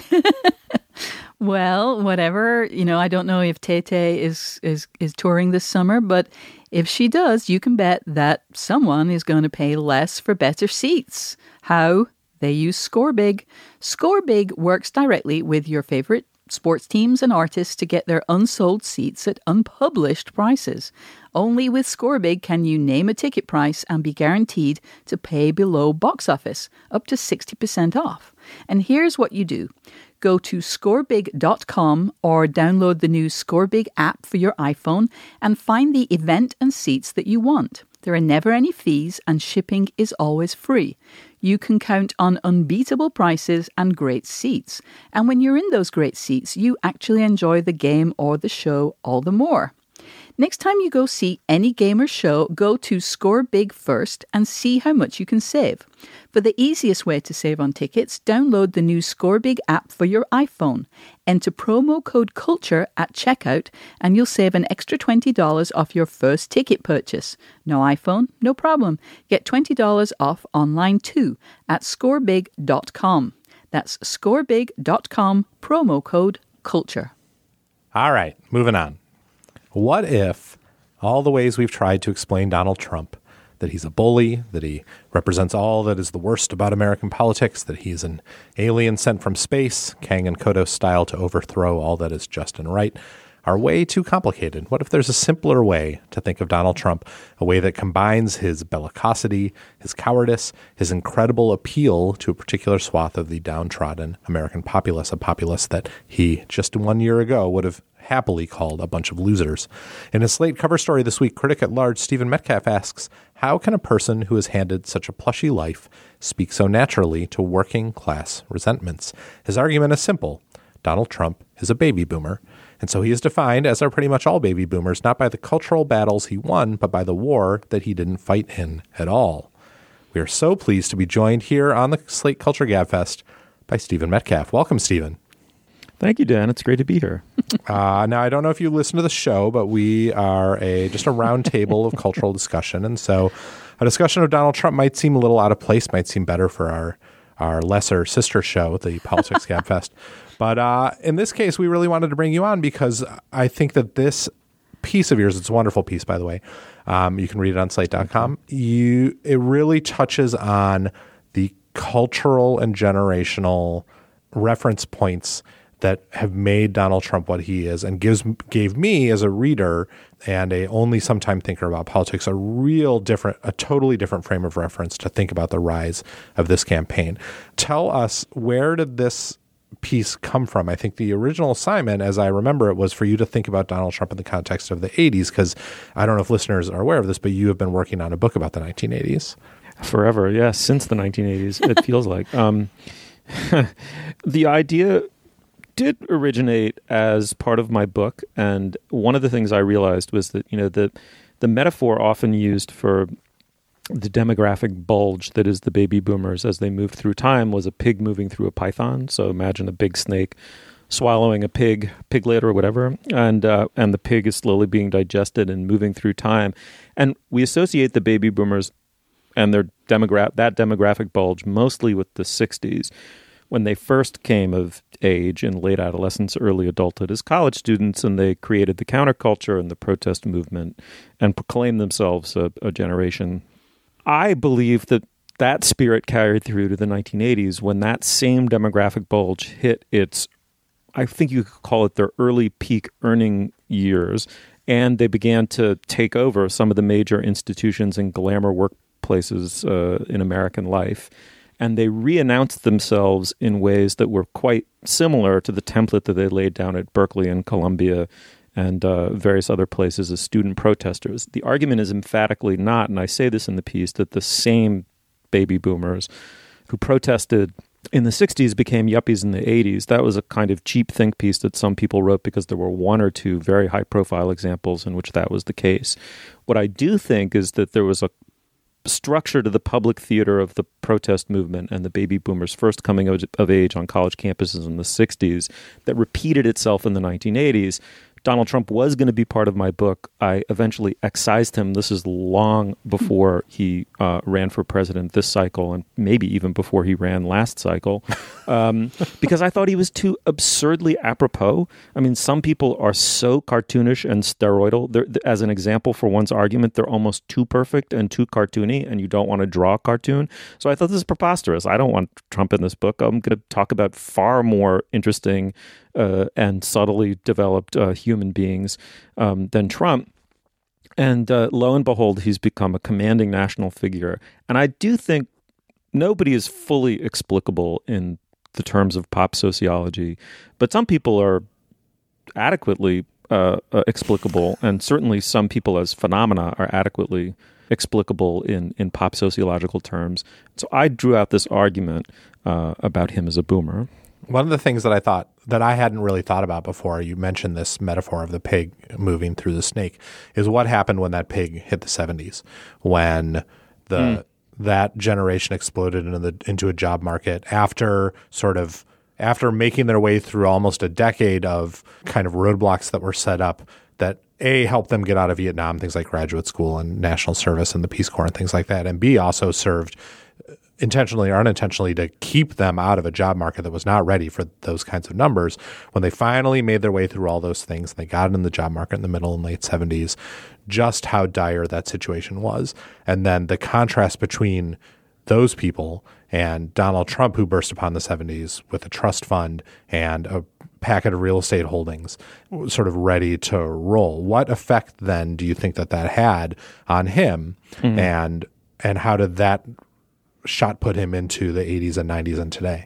Well, whatever. You know, I don't know if Tay-Tay is, is, is touring this summer, but if she does, you can bet that someone is going to pay less for better seats. How? They use Scorebig. Scorebig works directly with your favorite sports teams and artists to get their unsold seats at unpublished prices. Only with Scorebig can you name a ticket price and be guaranteed to pay below box office, up to sixty percent off. And here's what you do. Go to scorebig dot com or download the new Scorebig app for your iPhone and find the event and seats that you want. There are never any fees and shipping is always free. You can count on unbeatable prices and great seats. And when you're in those great seats, you actually enjoy the game or the show all the more. Next time you go see any game or show, go to Scorebig first and see how much you can save. For the easiest way to save on tickets, download the new Scorebig app for your iPhone. Enter promo code CULTURE at checkout and you'll save an extra twenty dollars off your first ticket purchase. No iPhone? No problem. Get twenty dollars off online too at scorebig dot com. That's scorebig dot com, promo code CULTURE. All right, moving on. What if all the ways we've tried to explain Donald Trump, that he's a bully, that he represents all that is the worst about American politics, that he's an alien sent from space, Kang and Kodos style to overthrow all that is just and right, are way too complicated? What if there's a simpler way to think of Donald Trump, a way that combines his bellicosity, his cowardice, his incredible appeal to a particular swath of the downtrodden American populace, a populace that he just one year ago would have happily called a bunch of losers. In his Slate cover story this week, critic at large Stephen Metcalf asks, how can a person who is handed such a plushy life speak so naturally to working class resentments? His argument is simple. Donald Trump is a baby boomer, and so he is defined, as are pretty much all baby boomers, not by the cultural battles he won, but by the war that he didn't fight in at all. We are so pleased to be joined here on the Slate Culture Gabfest by Stephen Metcalf. Welcome, Stephen. Thank you, Dan. It's great to be here. uh, now, I don't know if you listen to the show, but we are a just a round table of cultural discussion. And so a discussion of Donald Trump might seem a little out of place, might seem better for our, our lesser sister show, the Politics Gabfest. But uh, in this case, we really wanted to bring you on because I think that this piece of yours, it's a wonderful piece, by the way. Um, you can read it on slate dot com. You, it really touches on the cultural and generational reference points that have made Donald Trump what he is, and gives gave me as a reader and a only sometime thinker about politics a real different, a totally different frame of reference to think about the rise of this campaign. Tell us, where did this piece come from? I think the original assignment, as I remember it, was for you to think about Donald Trump in the context of the eighties, because I don't know if listeners are aware of this, but you have been working on a book about the nineteen eighties. Forever, yes, since the nineteen eighties, it feels like. Um, the idea did originate as part of my book, and one of the things I realized was that, you know, the, the metaphor often used for the demographic bulge that is the baby boomers as they move through time was a pig moving through a python. So imagine a big snake swallowing a pig, piglet or whatever, and uh, and the pig is slowly being digested and moving through time. And we associate the baby boomers and their demogra- that demographic bulge mostly with the sixties, when they first came of age in late adolescence, early adulthood as college students, and they created the counterculture and the protest movement and proclaimed themselves a, a generation. I believe that that spirit carried through to the nineteen eighties when that same demographic bulge hit its, I think you could call it their early peak earning years, and they began to take over some of the major institutions and glamour workplaces uh, in American life. And they re-announced themselves in ways that were quite similar to the template that they laid down at Berkeley and Columbia and uh, various other places as student protesters. The argument is emphatically not, and I say this in the piece, that the same baby boomers who protested in the sixties became yuppies in the eighties. That was a kind of cheap think piece that some people wrote because there were one or two very high-profile examples in which that was the case. What I do think is that there was a structure to the public theater of the protest movement and the baby boomers first coming of, of age on college campuses in the sixties that repeated itself in the nineteen eighties. Donald Trump was going to be part of my book. I eventually excised him. This is long before he uh, ran for president this cycle, and maybe even before he ran last cycle, um, because I thought he was too absurdly apropos. I mean, some people are so cartoonish and steroidal. They're, as an example for one's argument, they're almost too perfect and too cartoony, and you don't want to draw a cartoon. So I thought this is preposterous. I don't want Trump in this book. I'm going to talk about far more interesting Uh, and subtly developed uh, human beings um, than Trump. And uh, lo and behold, he's become a commanding national figure. And I do think nobody is fully explicable in the terms of pop sociology, but some people are adequately uh, uh, explicable, and certainly some people as phenomena are adequately explicable in, in pop sociological terms. So I drew out this argument uh, about him as a boomer. One of the things that I thought that I hadn't really thought about before, you mentioned this metaphor of the pig moving through the snake, is what happened when that pig hit the seventies, when the mm. that generation exploded into the into a job market after sort of after making their way through almost a decade of kind of roadblocks that were set up that A, helped them get out of Vietnam, things like graduate school and national service and the Peace Corps and things like that, and B, also served intentionally or unintentionally to keep them out of a job market that was not ready for those kinds of numbers. When they finally made their way through all those things, they got in the job market in the middle and late seventies, just how dire that situation was. And then the contrast between those people and Donald Trump, who burst upon the seventies with a trust fund and a packet of real estate holdings sort of ready to roll. What effect then do you think that that had on him? Mm-hmm. And and how did that shot put him into the eighties and nineties and today?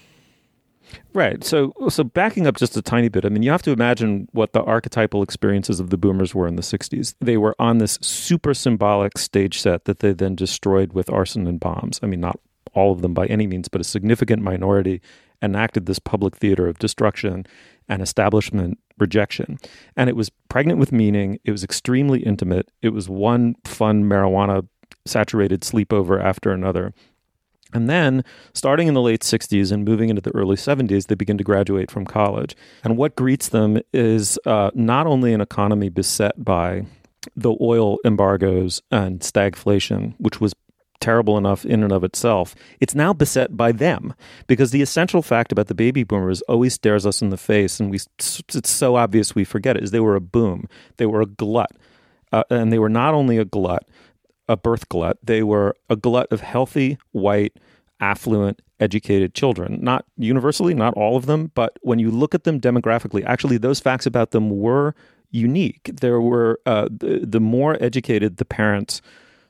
Right. So so backing up just a tiny bit, I mean, you have to imagine what the archetypal experiences of the boomers were in the sixties. They were on this super symbolic stage set that they then destroyed with arson and bombs. I mean, not all of them by any means, but a significant minority enacted this public theater of destruction and establishment rejection. And it was pregnant with meaning. It was extremely intimate. It was one fun marijuana saturated sleepover after another. And then, starting in the late sixties and moving into the early seventies, they begin to graduate from college. And what greets them is uh, not only an economy beset by the oil embargoes and stagflation, which was terrible enough in and of itself, it's now beset by them. Because the essential fact about the baby boomers always stares us in the face, and we it's so obvious we forget it, is they were a boom. They were a glut. Uh, and they were not only a glut, a birth glut. They were a glut of healthy, white, affluent, educated children. Not universally, not all of them, but when you look at them demographically, actually those facts about them were unique. There were, uh, the, the more educated the parents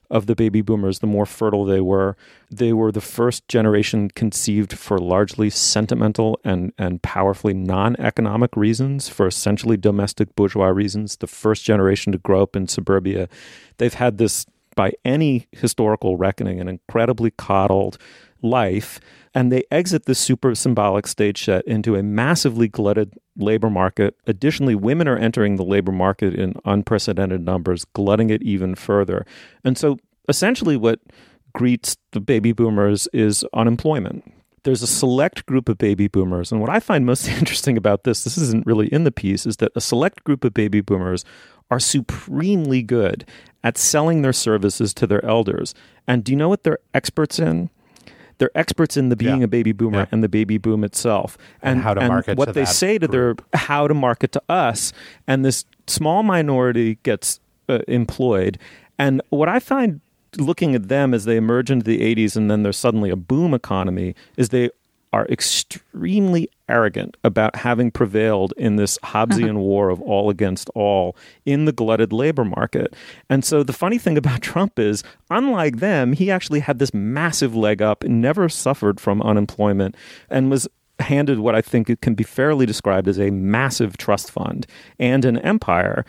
of the baby boomers, the more fertile they were. They were the first generation conceived for largely sentimental and, and powerfully non-economic reasons, for essentially domestic bourgeois reasons. The first generation to grow up in suburbia. They've had this, by any historical reckoning, an incredibly coddled life. And they exit the super symbolic stage set into a massively glutted labor market. Additionally, women are entering the labor market in unprecedented numbers, glutting it even further. And so essentially what greets the baby boomers is unemployment. There's a select group of baby boomers. And what I find most interesting about this, this isn't really in the piece, is that a select group of baby boomers are supremely good at selling their services to their elders. And do you know what they're experts in? They're experts in the being yeah. a baby boomer yeah. and the baby boom itself. And, and how to and market what to they that say to group. their, how to market to us. And this small minority gets uh, employed. And what I find looking at them as they emerge into the eighties and then there's suddenly a boom economy is they are extremely arrogant about having prevailed in this Hobbesian war of all against all in the glutted labor market. And so the funny thing about Trump is, unlike them, he actually had this massive leg up and never suffered from unemployment and was handed what I think it can be fairly described as a massive trust fund and an empire.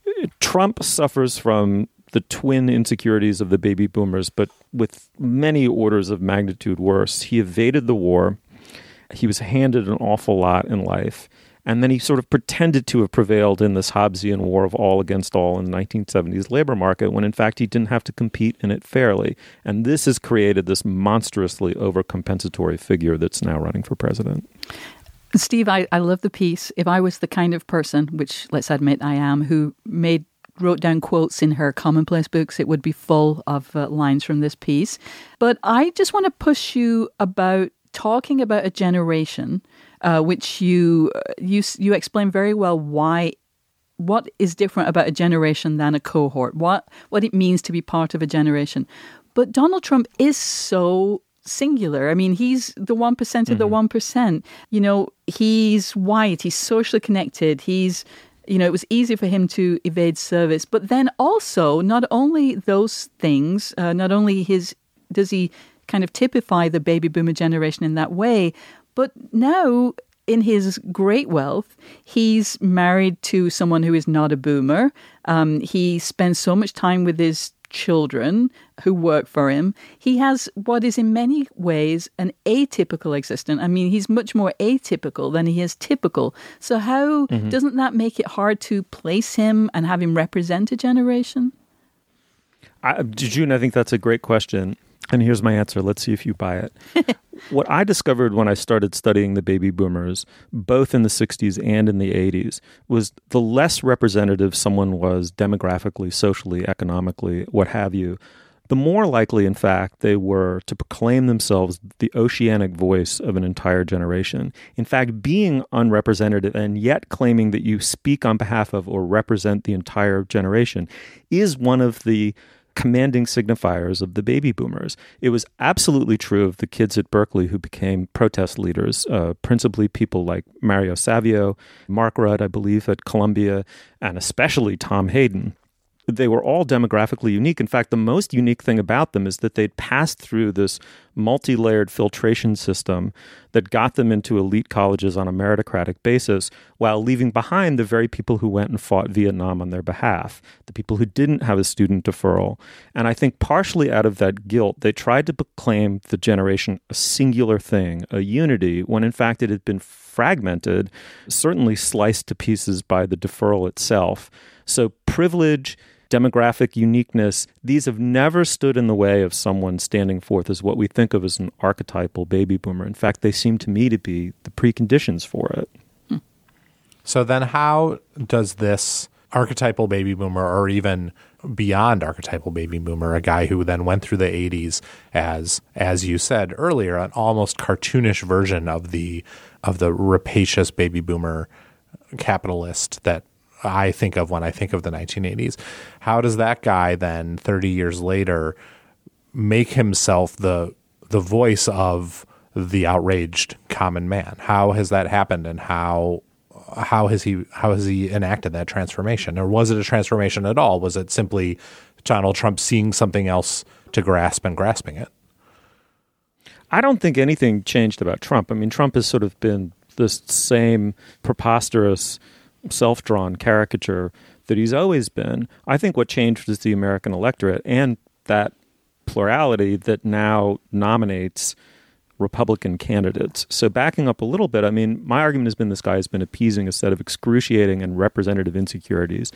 Trump suffers from the twin insecurities of the baby boomers, but with many orders of magnitude worse. He evaded the war. He was handed an awful lot in life. And then he sort of pretended to have prevailed in this Hobbesian war of all against all in the nineteen seventies labor market, when in fact he didn't have to compete in it fairly. And this has created this monstrously overcompensatory figure that's now running for president. Steve, I, I love the piece. If I was the kind of person, which let's admit I am, who made wrote down quotes in her commonplace books, it would be full of uh, lines from this piece. But I just want to push you about talking about a generation, uh, which you uh, you you explain very well why, what is different about a generation than a cohort, what what it means to be part of a generation. But Donald Trump is so singular. I mean, he's the one percent of mm-hmm. the one percent. You know, he's white, he's socially connected, he's You know, it was easy for him to evade service. But then also, not only those things, uh, not only his, does he kind of typify the baby boomer generation in that way, but now in his great wealth, he's married to someone who is not a boomer. Um, he spends so much time with his children who work for him. He has what is in many ways an atypical existence. I mean, he's much more atypical than he is typical. So how mm-hmm. doesn't that make it hard to place him and have him represent a generation? I, June, I think that's a great question. And here's my answer. Let's see if you buy it. What I discovered when I started studying the baby boomers, both in the sixties and in the eighties, was the less representative someone was demographically, socially, economically, what have you, the more likely, in fact, they were to proclaim themselves the oceanic voice of an entire generation. In fact, being unrepresentative and yet claiming that you speak on behalf of or represent the entire generation is one of the commanding signifiers of the baby boomers. It was absolutely true of the kids at Berkeley who became protest leaders, uh, principally people like Mario Savio, Mark Rudd, I believe, at Columbia, and especially Tom Hayden. They were all demographically unique. In fact, the most unique thing about them is that they'd passed through this multi-layered filtration system that got them into elite colleges on a meritocratic basis, while leaving behind the very people who went and fought Vietnam on their behalf, the people who didn't have a student deferral. And I think partially out of that guilt, they tried to proclaim the generation a singular thing, a unity, when in fact it had been fragmented, certainly sliced to pieces by the deferral itself. So privilege, demographic uniqueness, these have never stood in the way of someone standing forth as what we think of as an archetypal baby boomer. In fact, they seem to me to be the preconditions for it. Hmm. So then how does this archetypal baby boomer, or even beyond archetypal baby boomer, a guy who then went through the eighties as, as you said earlier, an almost cartoonish version of the of the rapacious baby boomer capitalist that I think of when I think of the nineteen eighties. How does that guy then, thirty years later, make himself the the voice of the outraged common man? How has that happened, and how how has he how has he enacted that transformation? Or was it a transformation at all? Was it simply Donald Trump seeing something else to grasp and grasping it. I don't think anything changed about Trump. I mean, Trump has sort of been this same preposterous, self-drawn caricature that he's always been. I think what changed was the American electorate and that plurality that now nominates Republican candidates. So backing up a little bit, I mean, my argument has been this guy has been appeasing a set of excruciating and representative insecurities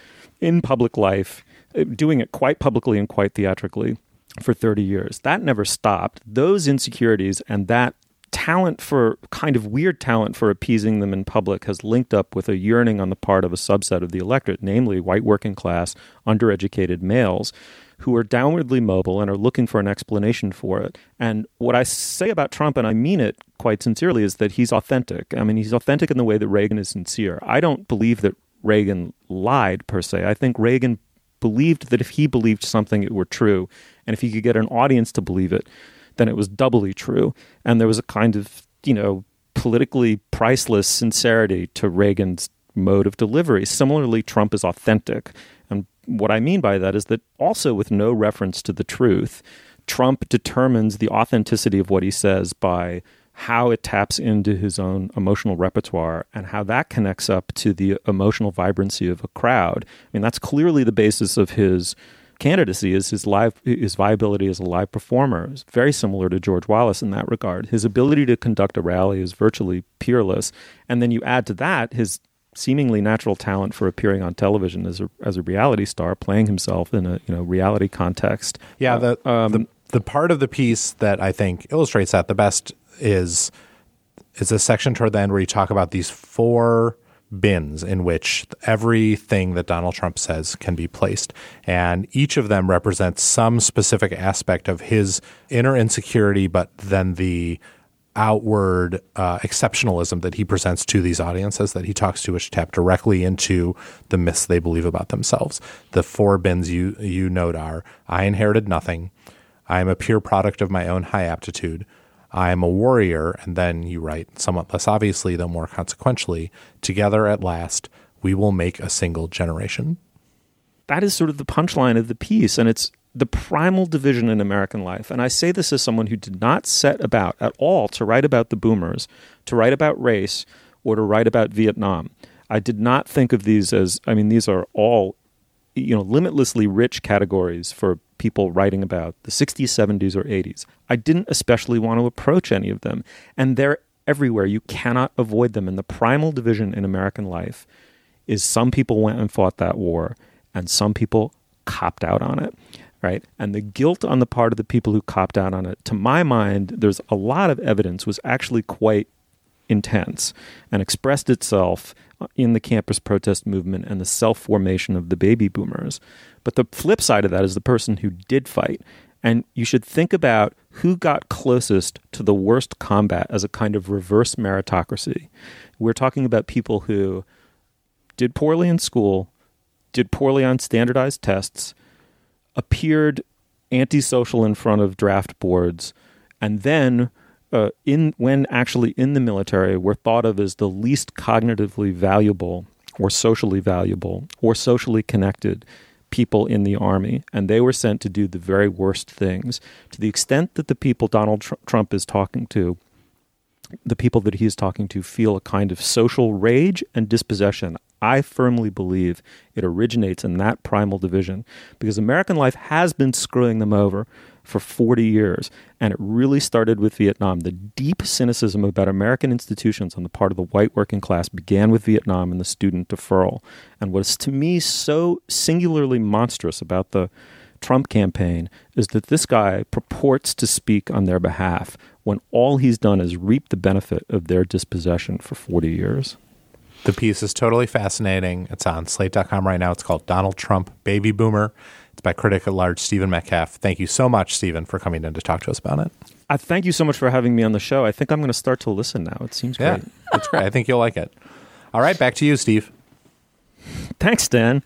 in public life, doing it quite publicly and quite theatrically for thirty years. That never stopped. Those insecurities and that talent for kind of weird talent for appeasing them in public has linked up with a yearning on the part of a subset of the electorate, namely white working class, undereducated males who are downwardly mobile and are looking for an explanation for it. And what I say about Trump, and I mean it quite sincerely, is that he's authentic. I mean, he's authentic in the way that Reagan is sincere. I don't believe that Reagan lied, per se. I think Reagan believed that if he believed something, it were true. And if he could get an audience to believe it, then it was doubly true. And there was a kind of, you know, politically priceless sincerity to Reagan's mode of delivery. Similarly, Trump is authentic. And what I mean by that is that also with no reference to the truth, Trump determines the authenticity of what he says by how it taps into his own emotional repertoire and how that connects up to the emotional vibrancy of a crowd. I mean, that's clearly the basis of his candidacy, is his live his viability as a live performer. It's very similar to George Wallace in that regard. His ability to conduct a rally is virtually peerless. And then you add to that his seemingly natural talent for appearing on television as a as a reality star, playing himself in a you know reality context. Yeah, the um, the, the part of the piece that I think illustrates that the best is is a section toward the end where you talk about these four bins in which everything that Donald Trump says can be placed. And each of them represents some specific aspect of his inner insecurity, but then the outward uh, exceptionalism that he presents to these audiences that he talks to, which tap directly into the myths they believe about themselves. The four bins you, you note are: I inherited nothing. I am a pure product of my own high aptitude. I am a warrior. And then you write, somewhat less obviously, though more consequentially, together at last, we will make a single generation. That is sort of the punchline of the piece. And it's the primal division in American life. And I say this as someone who did not set about at all to write about the boomers, to write about race, or to write about Vietnam. I did not think of these as, I mean, these are all, you know, limitlessly rich categories for people writing about the sixties, seventies, or eighties. I didn't especially want to approach any of them. And they're everywhere. You cannot avoid them. And the primal division in American life is some people went and fought that war, and some people copped out on it. Right. And the guilt on the part of the people who copped out on it, to my mind, there's a lot of evidence, was actually quite intense and expressed itself in the campus protest movement and the self-formation of the baby boomers. But the flip side of that is the person who did fight. And you should think about who got closest to the worst combat as a kind of reverse meritocracy. We're talking about people who did poorly in school, did poorly on standardized tests, appeared antisocial in front of draft boards, and then uh, in when actually in the military were thought of as the least cognitively valuable or socially valuable or socially connected people in the army. And they were sent to do the very worst things. To the extent that the people Donald Tr- Trump is talking to, the people that he is talking to, feel a kind of social rage and dispossession, I firmly believe it originates in that primal division, because American life has been screwing them over for forty years. And it really started with Vietnam. The deep cynicism about American institutions on the part of the white working class began with Vietnam and the student deferral. And what's to me so singularly monstrous about the Trump campaign is that this guy purports to speak on their behalf when all he's done is reap the benefit of their dispossession for forty years. The piece is totally fascinating. It's on slate dot com right now. It's called Donald Trump, Baby Boomer. It's by critic at large Stephen Metcalf. Thank you so much, Stephen, for coming in to talk to us about it. I thank you so much for having me on the show. I think I'm going to start to listen now. It seems yeah, great. It's great. I think you'll like it. All right, back to you, Steve. Thanks, Dan.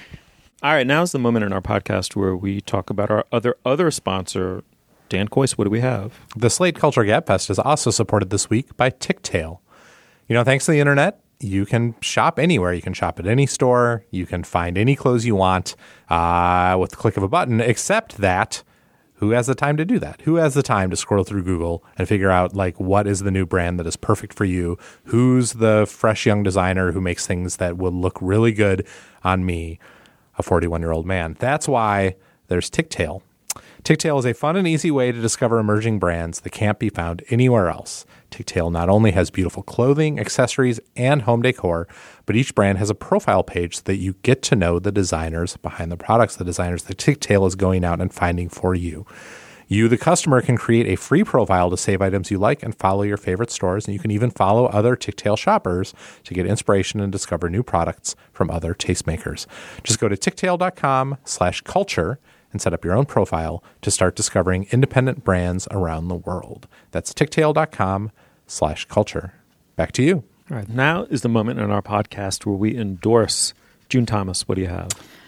All right, now's the moment in our podcast where we talk about our other other sponsor, Dan Kois. What do we have? The Slate Culture Gabfest is also supported this week by Ticktail. You know, thanks to the internet, you can shop anywhere. You can shop at any store. You can find any clothes you want uh, with the click of a button, except that who has the time to do that? Who has the time to scroll through Google and figure out, like, what is the new brand that is perfect for you? Who's the fresh young designer who makes things that will look really good on me, a forty-one-year-old man? That's why there's Ticktail. Ticktail is a fun and easy way to discover emerging brands that can't be found anywhere else. Ticktail not only has beautiful clothing, accessories, and home decor, but each brand has a profile page so that you get to know the designers behind the products, the designers that Ticktail is going out and finding for you. You, the customer, can create a free profile to save items you like and follow your favorite stores, and you can even follow other Ticktail shoppers to get inspiration and discover new products from other tastemakers. Just go to ticktail.com slash culture and set up your own profile to start discovering independent brands around the world. That's ticktail.com slash culture. Back to you. All right. Now is the moment in our podcast where we endorse. June Thomas, what do you have?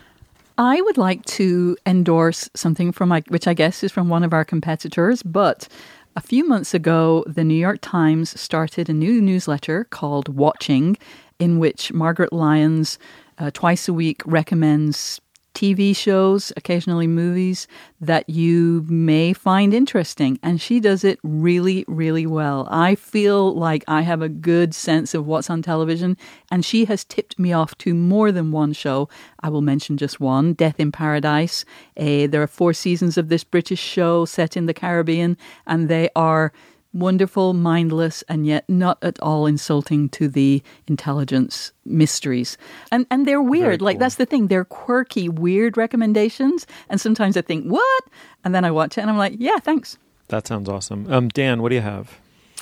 I would like to endorse something from my, which I guess is from one of our competitors, but a few months ago, the New York Times started a new newsletter called Watching, in which Margaret Lyons uh, twice a week recommends T V shows, occasionally movies, that you may find interesting. And she does it really, really well. I feel like I have a good sense of what's on television, and she has tipped me off to more than one show. I will mention just one, Death in Paradise. Uh, there are four seasons of this British show set in the Caribbean, and they are wonderful, mindless, and yet not at all insulting to the intelligence mysteries. And and they're weird. Cool. Like, that's the thing. They're quirky, weird recommendations. And sometimes I think, what? And then I watch it and I'm like, yeah, thanks. That sounds awesome. Um, Dan, what do you have?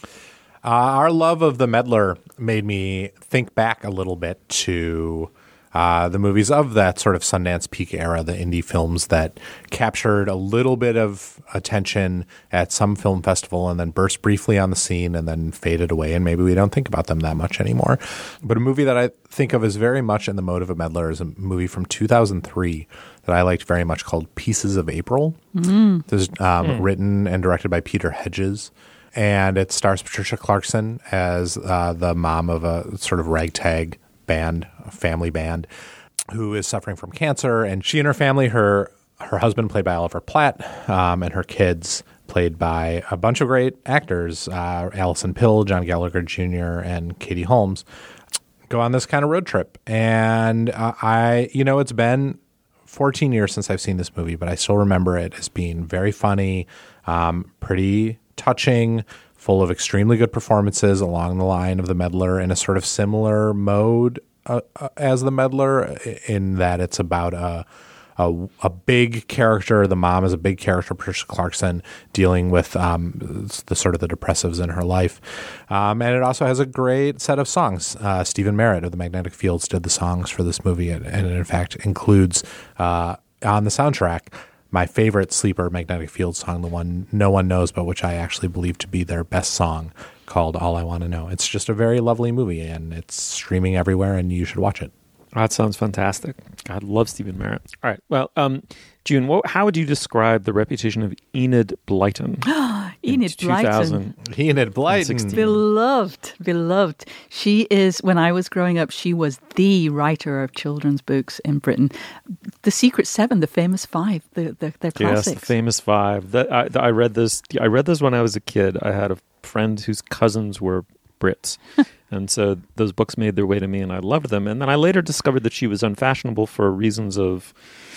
Uh, our love of The Meddler made me think back a little bit to Uh, the movies of that sort of Sundance peak era, the indie films that captured a little bit of attention at some film festival and then burst briefly on the scene and then faded away, and maybe we don't think about them that much anymore. But a movie that I think of as very much in the mode of a meddler is a movie from two thousand three that I liked very much called Pieces of April. Mm. This is um, mm. written and directed by Peter Hedges. And it stars Patricia Clarkson as uh, the mom of a sort of ragtag band, a family band, who is suffering from cancer. And she and her family, her her husband played by Oliver Platt, um, and her kids played by a bunch of great actors, uh, Alison Pill, John Gallagher Junior, and Katie Holmes, go on this kind of road trip. And uh, I, you know, it's been fourteen years since I've seen this movie, but I still remember it as being very funny, um, pretty touching, full of extremely good performances along the line of The Meddler, in a sort of similar mode uh, uh, as The Meddler, in that it's about a, a a big character. The mom is a big character, Patricia Clarkson, dealing with um, the sort of the depressives in her life. Um, and it also has a great set of songs. Uh, Stephen Merritt of the Magnetic Fields did the songs for this movie, and, and it in fact includes uh, on the soundtrack my favorite Sleeper Magnetic Fields song, the one no one knows, but which I actually believe to be their best song, called All I Want to Know. It's just a very lovely movie, and it's streaming everywhere, and you should watch it. That sounds fantastic. God, love Stephen Merritt. All right. Well, um, June, what, how would you describe the reputation of Enid Blyton? Enid Blyton. Enid Blyton. Beloved, beloved. She is, when I was growing up, she was the writer of children's books in Britain. The Secret Seven, the famous five, the, the, they're classics. Yes, the famous five. That, I, I read this. I read this when I was a kid. I had a friend whose cousins were Brits. And so those books made their way to me, and I loved them. And then I later discovered that she was unfashionable for reasons of...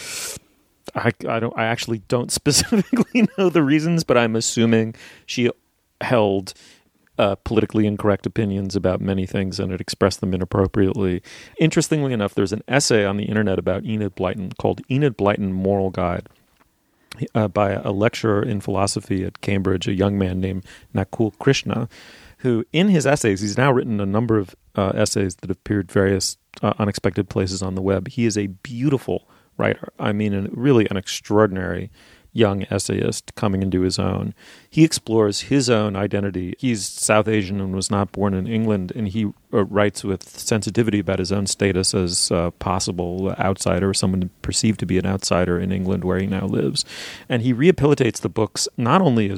I, I don't. I actually don't specifically know the reasons, but I'm assuming she held uh, politically incorrect opinions about many things and had expressed them inappropriately. Interestingly enough, there's an essay on the internet about Enid Blyton called Enid Blyton Moral Guide uh, by a lecturer in philosophy at Cambridge, a young man named Nakul Krishna, who in his essays, he's now written a number of uh, essays that have appeared various uh, unexpected places on the web. He is a beautiful writer. I mean, an, really an extraordinary young essayist coming into his own. He explores his own identity. He's South Asian and was not born in England, and he uh, writes with sensitivity about his own status as a possible outsider, or someone perceived to be an outsider in England where he now lives. And he rehabilitates the books not only as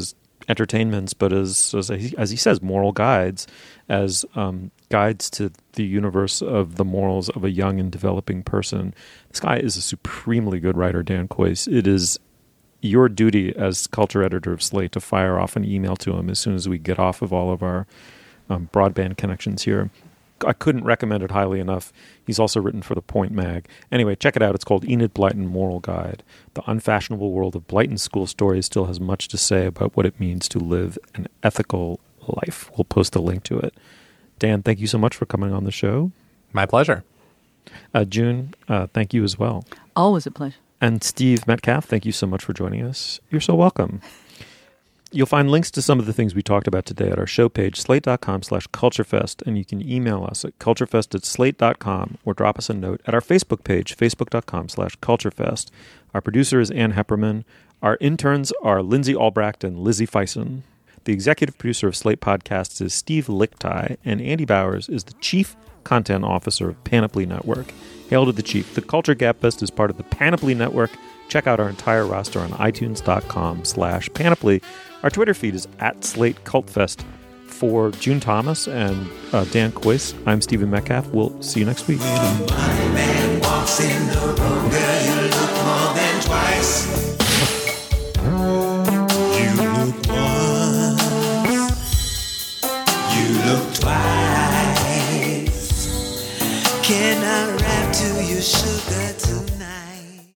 entertainments, but as as he, as he says, moral guides, as um, guides to the universe of the morals of a young and developing person. This guy is a supremely good writer, Dan Kois. It is your duty as culture editor of Slate to fire off an email to him as soon as we get off of all of our um, broadband connections here. I couldn't recommend it highly enough. He's also written for The Point mag. Anyway, check it out. It's called Enid Blyton Moral Guide. The unfashionable world of Blyton school stories still has much to say about what it means to live an ethical life. We'll post a link to it. Dan, thank you so much for coming on the show. My pleasure. Uh, June, uh, thank you as well. Always a pleasure. And Steve Metcalf, thank you so much for joining us. You're so welcome. You'll find links to some of the things we talked about today at our show page, slate.com slash culturefest, and you can email us at culturefest at slate dot com or drop us a note at our Facebook page, facebook.com slash culturefest. Our producer is Ann Hepperman. Our interns are Lindsay Albrecht and Lizzie Feisen. The executive producer of Slate Podcasts is Steve Lickteig, and Andy Bowers is the chief content officer of Panoply Network. Hail to the chief. The Culture Gabfest is part of the Panoply Network. Check out our entire roster on itunes.com slash panoply. Our Twitter feed is at Slate Cultfest. For June Thomas and uh, Dan Kois, I'm Stephen Metcalf. We'll see you next week. When a money man walks in the room, girl,